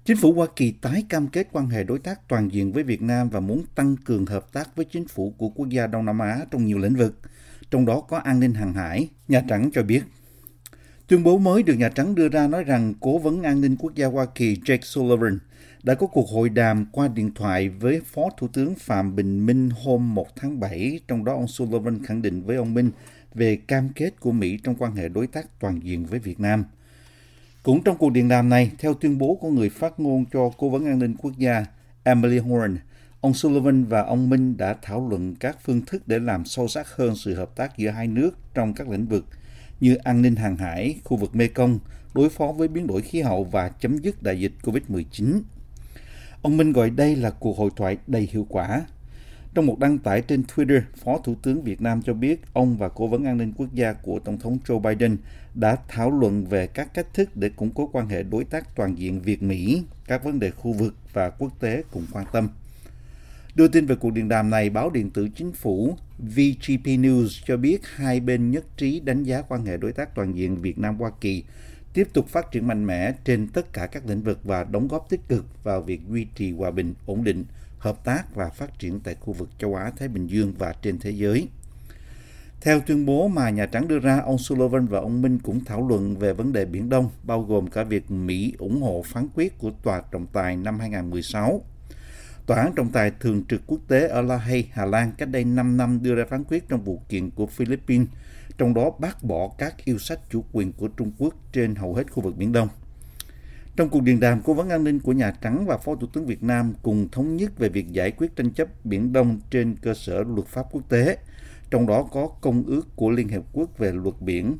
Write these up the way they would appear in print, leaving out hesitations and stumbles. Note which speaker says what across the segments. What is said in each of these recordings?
Speaker 1: Chính phủ Hoa Kỳ tái cam kết quan hệ đối tác toàn diện với Việt Nam và muốn tăng cường hợp tác với chính phủ của quốc gia Đông Nam Á trong nhiều lĩnh vực, trong đó có an ninh hàng hải, Nhà Trắng cho biết. Tuyên bố mới được Nhà Trắng đưa ra nói rằng Cố vấn An ninh Quốc gia Hoa Kỳ Jake Sullivan đã có cuộc hội đàm qua điện thoại với Phó Thủ tướng Phạm Bình Minh hôm 1 tháng 7, trong đó ông Sullivan khẳng định với ông Minh về cam kết của Mỹ trong quan hệ đối tác toàn diện với Việt Nam. Cũng trong cuộc điện đàm này, theo tuyên bố của người phát ngôn cho Cố vấn An ninh Quốc gia Emily Horne, ông Sullivan và ông Minh đã thảo luận các phương thức để làm sâu sắc hơn sự hợp tác giữa hai nước trong các lĩnh vực như an ninh hàng hải, khu vực Mekong, đối phó với biến đổi khí hậu và chấm dứt đại dịch COVID-19. Ông Minh gọi đây là cuộc hội thoại đầy hiệu quả. Trong một đăng tải trên Twitter, Phó Thủ tướng Việt Nam cho biết ông và Cố vấn An ninh Quốc gia của Tổng thống Joe Biden đã thảo luận về các cách thức để củng cố quan hệ đối tác toàn diện Việt-Mỹ, các vấn đề khu vực và quốc tế cùng quan tâm. Đưa tin về cuộc điện đàm này, báo điện tử chính phủ VGP News cho biết hai bên nhất trí đánh giá quan hệ đối tác toàn diện Việt Nam-Hoa Kỳ tiếp tục phát triển mạnh mẽ trên tất cả các lĩnh vực và đóng góp tích cực vào việc duy trì hòa bình, ổn định, hợp tác và phát triển tại khu vực châu Á-Thái Bình Dương và trên thế giới. Theo tuyên bố mà Nhà Trắng đưa ra, ông Sullivan và ông Minh cũng thảo luận về vấn đề Biển Đông, bao gồm cả việc Mỹ ủng hộ phán quyết của Tòa trọng tài năm 2016. Tòa án trọng tài thường trực quốc tế ở La Hay, Hà Lan cách đây 5 năm đưa ra phán quyết trong vụ kiện của Philippines, trong đó bác bỏ các yêu sách chủ quyền của Trung Quốc trên hầu hết khu vực Biển Đông. Trong cuộc điện đàm, Cố vấn An ninh của Nhà Trắng và Phó Thủ tướng Việt Nam cùng thống nhất về việc giải quyết tranh chấp Biển Đông trên cơ sở luật pháp quốc tế, trong đó có Công ước của Liên Hiệp Quốc về luật biển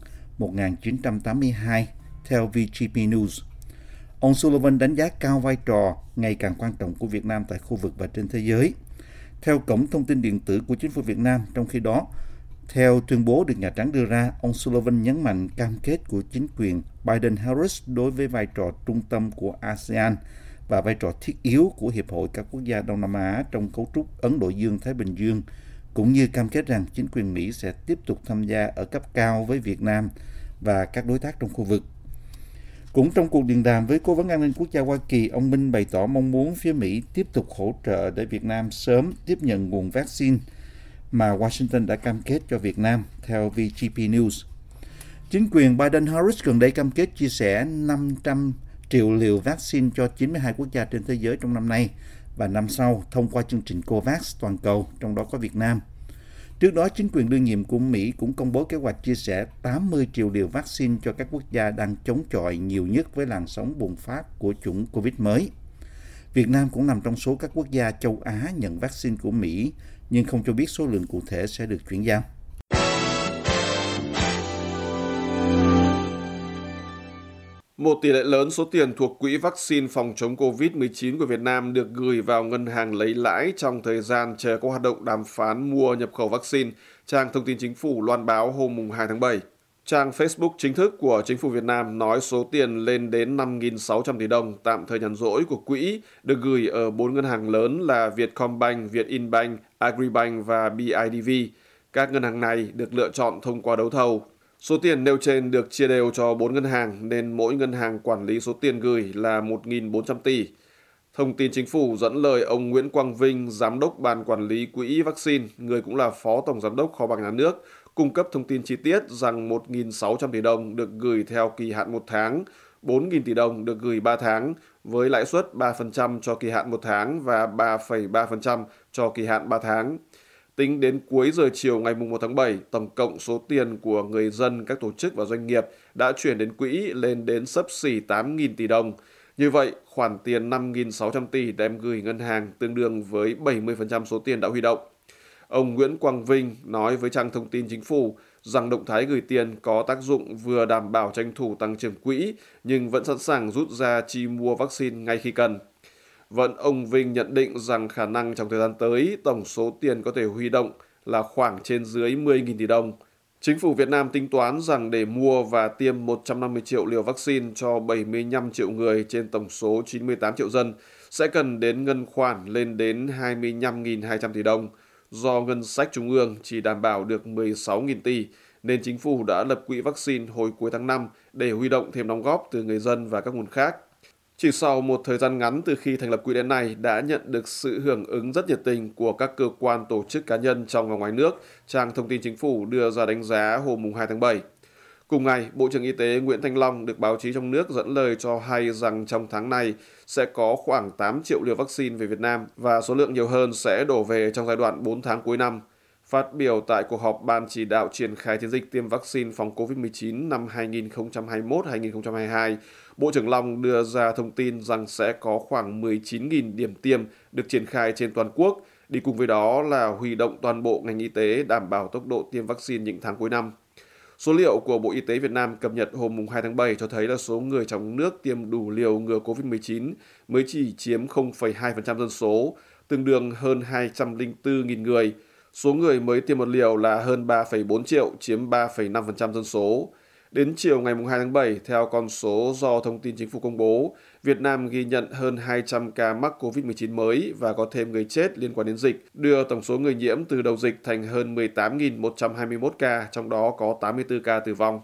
Speaker 1: 1982, theo VGP News. Ông Sullivan đánh giá cao vai trò ngày càng quan trọng của Việt Nam tại khu vực và trên thế giới. Theo Cổng Thông tin Điện tử của Chính phủ Việt Nam, trong khi đó, theo tuyên bố được Nhà Trắng đưa ra, ông Sullivan nhấn mạnh cam kết của chính quyền Biden-Harris đối với vai trò trung tâm của ASEAN và vai trò thiết yếu của Hiệp hội các quốc gia Đông Nam Á trong cấu trúc Ấn Độ Dương-Thái Bình Dương, cũng như cam kết rằng chính quyền Mỹ sẽ tiếp tục tham gia ở cấp cao với Việt Nam và các đối tác trong khu vực. Cũng trong cuộc điện đàm với Cố vấn An ninh Quốc gia Hoa Kỳ, ông Minh bày tỏ mong muốn phía Mỹ tiếp tục hỗ trợ để Việt Nam sớm tiếp nhận nguồn vaccine mà Washington đã cam kết cho Việt Nam, theo VGP News. Chính quyền Biden-Harris gần đây cam kết chia sẻ 500 triệu liều vaccine cho 92 quốc gia trên thế giới trong năm nay và năm sau thông qua chương trình COVAX toàn cầu, trong đó có Việt Nam. Trước đó, chính quyền đương nhiệm của Mỹ cũng công bố kế hoạch chia sẻ 80 triệu liều vaccine cho các quốc gia đang chống chọi nhiều nhất với làn sóng bùng phát của chủng COVID mới. Việt Nam cũng nằm trong số các quốc gia châu Á nhận vaccine của Mỹ, nhưng không cho biết số lượng cụ thể sẽ được chuyển giao.
Speaker 2: Một tỷ lệ lớn số tiền thuộc quỹ vaccine phòng chống COVID-19 của Việt Nam được gửi vào ngân hàng lấy lãi trong thời gian chờ các hoạt động đàm phán mua nhập khẩu vaccine, trang thông tin chính phủ loan báo hôm 2 tháng 7. Trang Facebook chính thức của Chính phủ Việt Nam nói số tiền lên đến 5.600 tỷ đồng tạm thời nhàn rỗi của quỹ được gửi ở 4 ngân hàng lớn là Vietcombank, Vietinbank, Agribank và BIDV. Các ngân hàng này được lựa chọn thông qua đấu thầu. Số tiền nêu trên được chia đều cho 4 ngân hàng nên mỗi ngân hàng quản lý số tiền gửi là 1.400 tỷ. Thông tin chính phủ dẫn lời ông Nguyễn Quang Vinh, Giám đốc Ban Quản lý Quỹ Vaccine, người cũng là Phó Tổng Giám đốc Kho bạc Nhà nước, cung cấp thông tin chi tiết rằng 1.600 tỷ đồng được gửi theo kỳ hạn 1 tháng, 4.000 tỷ đồng được gửi 3 tháng, với lãi suất 3% cho kỳ hạn 1 tháng và 3,3% cho kỳ hạn 3 tháng. Tính đến cuối giờ chiều ngày 1 tháng 7, tổng cộng số tiền của người dân, các tổ chức và doanh nghiệp đã chuyển đến quỹ lên đến xấp xỉ 8.000 tỷ đồng. Như vậy, khoản tiền 5.600 tỷ đem gửi ngân hàng tương đương với 70% số tiền đã huy động. Ông Nguyễn Quang Vinh nói với trang thông tin chính phủ rằng động thái gửi tiền có tác dụng vừa đảm bảo tranh thủ tăng trưởng quỹ nhưng vẫn sẵn sàng rút ra chi mua vaccine ngay khi cần. Vẫn ông Vinh nhận định rằng khả năng trong thời gian tới tổng số tiền có thể huy động là khoảng trên dưới 10.000 tỷ đồng. Chính phủ Việt Nam tính toán rằng để mua và tiêm 150 triệu liều vaccine cho 75 triệu người trên tổng số 98 triệu dân sẽ cần đến ngân khoản lên đến 25.200 tỷ đồng. Do ngân sách trung ương chỉ đảm bảo được 16.000 tỷ, nên chính phủ đã lập quỹ vaccine hồi cuối tháng 5 để huy động thêm đóng góp từ người dân và các nguồn khác. Chỉ sau một thời gian ngắn từ khi thành lập quỹ đến nay đã nhận được sự hưởng ứng rất nhiệt tình của các cơ quan, tổ chức, cá nhân trong và ngoài nước, trang thông tin chính phủ đưa ra đánh giá hôm 2 tháng 7. Cùng ngày, Bộ trưởng Y tế Nguyễn Thanh Long được báo chí trong nước dẫn lời cho hay rằng trong tháng này sẽ có khoảng 8 triệu liều vaccine về Việt Nam và số lượng nhiều hơn sẽ đổ về trong giai đoạn 4 tháng cuối năm. Phát biểu tại cuộc họp Ban chỉ đạo triển khai chiến dịch tiêm vaccine phòng COVID-19 năm 2021-2022, Bộ trưởng Long đưa ra thông tin rằng sẽ có khoảng 19.000 điểm tiêm được triển khai trên toàn quốc, đi cùng với đó là huy động toàn bộ ngành y tế đảm bảo tốc độ tiêm vaccine những tháng cuối năm. Số liệu của Bộ Y tế Việt Nam cập nhật hôm 2 tháng 7 cho thấy là số người trong nước tiêm đủ liều ngừa COVID-19 mới chỉ chiếm 0,2% dân số, tương đương hơn 204.000 người. Số người mới tiêm một liều là hơn 3,4 triệu, chiếm 3,5% dân số. Đến chiều ngày 2 tháng 7, theo con số do Thông tin Chính phủ công bố, Việt Nam ghi nhận hơn 200 ca mắc COVID-19 mới và có thêm người chết liên quan đến dịch, đưa tổng số người nhiễm từ đầu dịch thành hơn 18.121 ca, trong đó có 84 ca tử vong.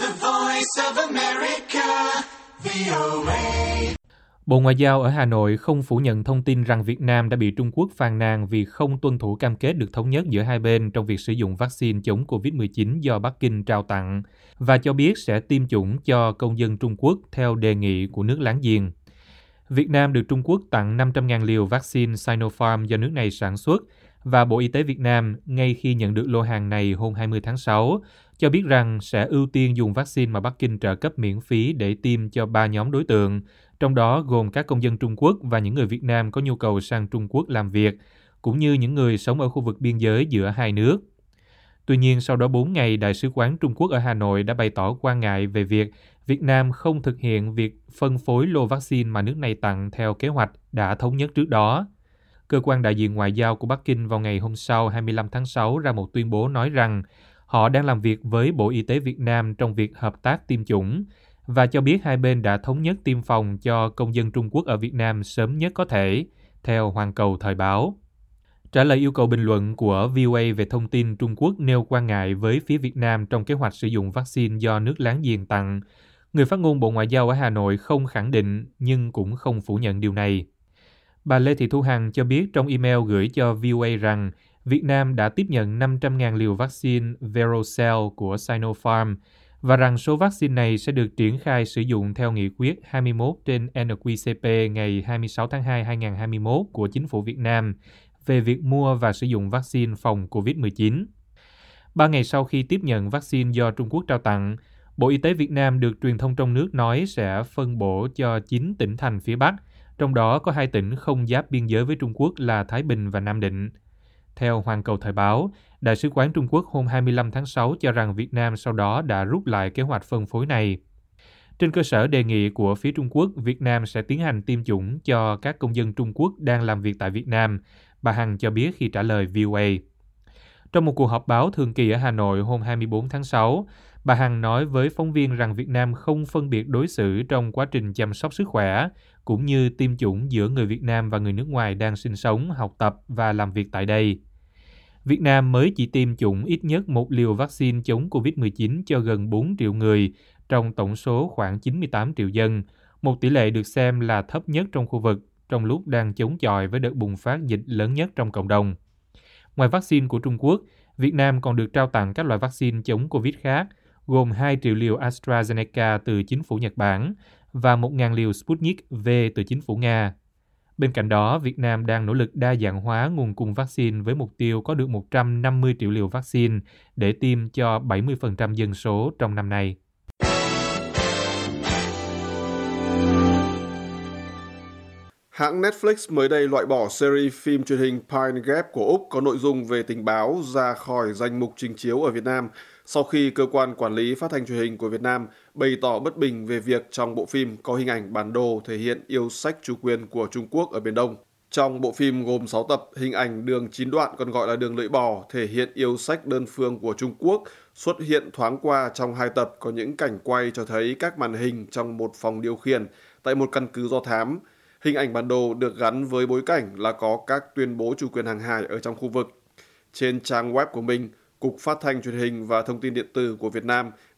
Speaker 3: Bộ Ngoại giao ở Hà Nội không phủ nhận thông tin rằng Việt Nam đã bị Trung Quốc phàn nàn vì không tuân thủ cam kết được thống nhất giữa hai bên trong việc sử dụng vaccine chống COVID-19 do Bắc Kinh trao tặng và cho biết sẽ tiêm chủng cho công dân Trung Quốc theo đề nghị của nước láng giềng. Việt Nam được Trung Quốc tặng 500.000 liều vaccine Sinopharm do nước này sản xuất và Bộ Y tế Việt Nam, ngay khi nhận được lô hàng này hôm 20 tháng 6, cho biết rằng sẽ ưu tiên dùng vaccine mà Bắc Kinh trợ cấp miễn phí để tiêm cho 3 nhóm đối tượng, trong đó gồm các công dân Trung Quốc và những người Việt Nam có nhu cầu sang Trung Quốc làm việc, cũng như những người sống ở khu vực biên giới giữa hai nước. Tuy nhiên, sau đó 4 ngày, Đại sứ quán Trung Quốc ở Hà Nội đã bày tỏ quan ngại về việc Việt Nam không thực hiện việc phân phối lô vaccine mà nước này tặng theo kế hoạch đã thống nhất trước đó. Cơ quan đại diện ngoại giao của Bắc Kinh vào ngày hôm sau 25 tháng 6 ra một tuyên bố nói rằng họ đang làm việc với Bộ Y tế Việt Nam trong việc hợp tác tiêm chủng và cho biết hai bên đã thống nhất tiêm phòng cho công dân Trung Quốc ở Việt Nam sớm nhất có thể, theo Hoàn Cầu Thời báo. Trả lời yêu cầu bình luận của VOA về thông tin Trung Quốc nêu quan ngại với phía Việt Nam trong kế hoạch sử dụng vaccine do nước láng giềng tặng, người phát ngôn Bộ Ngoại giao ở Hà Nội không khẳng định nhưng cũng không phủ nhận điều này. Bà Lê Thị Thu Hằng cho biết trong email gửi cho VOA rằng Việt Nam đã tiếp nhận 500.000 liều vaccine Verocell của Sinopharm và rằng số vaccine này sẽ được triển khai sử dụng theo nghị quyết 21/NQCP ngày 26 tháng 2 2021 của Chính phủ Việt Nam về việc mua và sử dụng vaccine phòng COVID-19. 3 ngày sau khi tiếp nhận vaccine do Trung Quốc trao tặng, Bộ Y tế Việt Nam được truyền thông trong nước nói sẽ phân bổ cho 9 tỉnh thành phía Bắc, trong đó có 2 tỉnh không giáp biên giới với Trung Quốc là Thái Bình và Nam Định. Theo Hoàn Cầu Thời báo, Đại sứ quán Trung Quốc hôm 25 tháng 6 cho rằng Việt Nam sau đó đã rút lại kế hoạch phân phối này. Trên cơ sở đề nghị của phía Trung Quốc, Việt Nam sẽ tiến hành tiêm chủng cho các công dân Trung Quốc đang làm việc tại Việt Nam, bà Hằng cho biết khi trả lời VOA. Trong một cuộc họp báo thường kỳ ở Hà Nội hôm 24 tháng 6, bà Hằng nói với phóng viên rằng Việt Nam không phân biệt đối xử trong quá trình chăm sóc sức khỏe, cũng như tiêm chủng giữa người Việt Nam và người nước ngoài đang sinh sống, học tập và làm việc tại đây. Việt Nam mới chỉ tiêm chủng ít nhất một liều vaccine chống COVID-19 cho gần 4 triệu người trong tổng số khoảng 98 triệu dân, một tỷ lệ được xem là thấp nhất trong khu vực, trong lúc đang chống chọi với đợt bùng phát dịch lớn nhất trong cộng đồng. Ngoài vaccine của Trung Quốc, Việt Nam còn được trao tặng các loại vaccine chống Covid khác, gồm 2 triệu liều AstraZeneca từ chính phủ Nhật Bản và 1.000 liều Sputnik V từ chính phủ Nga. Bên cạnh đó, Việt Nam đang nỗ lực đa dạng hóa nguồn cung vaccine với mục tiêu có được 150 triệu liều vaccine để tiêm cho 70% dân số trong năm nay.
Speaker 2: Hãng Netflix mới đây loại bỏ series phim truyền hình Pine Gap của Úc có nội dung về tình báo ra khỏi danh mục trình chiếu ở Việt Nam sau khi cơ quan quản lý phát thanh truyền hình của Việt Nam bày tỏ bất bình về việc trong bộ phim có hình ảnh bản đồ thể hiện yêu sách chủ quyền của Trung Quốc ở Biển Đông. Trong bộ phim gồm 6 tập, hình ảnh đường 9 đoạn còn gọi là đường lưỡi bò thể hiện yêu sách đơn phương của Trung Quốc xuất hiện thoáng qua trong 2 tập có những cảnh quay cho thấy các màn hình trong một phòng điều khiển tại một căn cứ do thám. Hình ảnh bản đồ được gắn với bối cảnh là có các tuyên bố chủ quyền hàng hải ở trong khu vực. Trên trang web của mình, Cục Phát thanh Truyền hình và Thông tin Điện tử của Việt Nam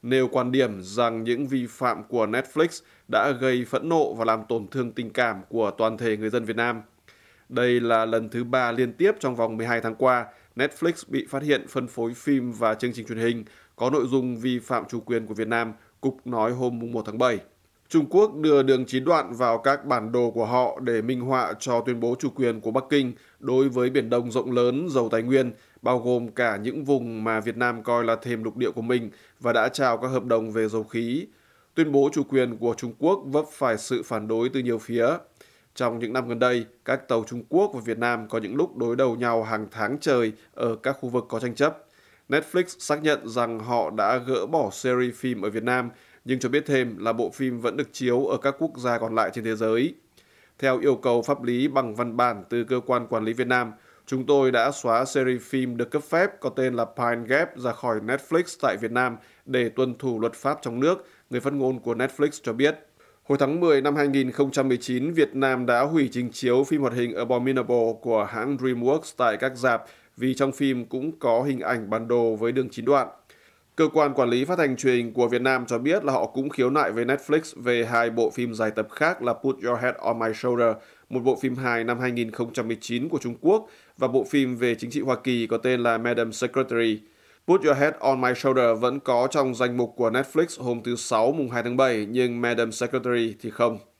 Speaker 2: nêu quan điểm rằng những vi phạm của Netflix đã gây phẫn nộ và làm tổn thương tình cảm của toàn thể người dân Việt Nam. Đây là lần thứ 3 liên tiếp trong vòng 12 tháng qua, Netflix bị phát hiện phân phối phim và chương trình truyền hình có nội dung vi phạm chủ quyền của Việt Nam, Cục nói hôm 1 tháng 7. Trung Quốc đưa đường chín đoạn vào các bản đồ của họ để minh họa cho tuyên bố chủ quyền của Bắc Kinh đối với Biển Đông rộng lớn, giàu tài nguyên, bao gồm cả những vùng mà Việt Nam coi là thềm lục địa của mình và đã trao các hợp đồng về dầu khí. Tuyên bố chủ quyền của Trung Quốc vấp phải sự phản đối từ nhiều phía. Trong những năm gần đây, các tàu Trung Quốc và Việt Nam có những lúc đối đầu nhau hàng tháng trời ở các khu vực có tranh chấp. Netflix xác nhận rằng họ đã gỡ bỏ series phim ở Việt Nam, nhưng cho biết thêm là bộ phim vẫn được chiếu ở các quốc gia còn lại trên thế giới. Theo yêu cầu pháp lý bằng văn bản từ Cơ quan Quản lý Việt Nam, chúng tôi đã xóa series phim được cấp phép có tên là Pine Gap ra khỏi Netflix tại Việt Nam để tuân thủ luật pháp trong nước, người phát ngôn của Netflix cho biết. Hồi tháng 10 năm 2019, Việt Nam đã hủy trình chiếu phim hoạt hình Abominable của hãng DreamWorks tại các rạp vì trong phim cũng có hình ảnh bản đồ với đường chín đoạn. Cơ quan quản lý phát hành truyền hình của Việt Nam cho biết là họ cũng khiếu nại với Netflix về hai bộ phim dài tập khác là Put Your Head on My Shoulder, một bộ phim hài năm 2019 của Trung Quốc, và bộ phim về chính trị Hoa Kỳ có tên là Madam Secretary. Put Your Head on My Shoulder vẫn có trong danh mục của Netflix hôm thứ Sáu mùng 2 tháng 7, nhưng Madam Secretary thì không.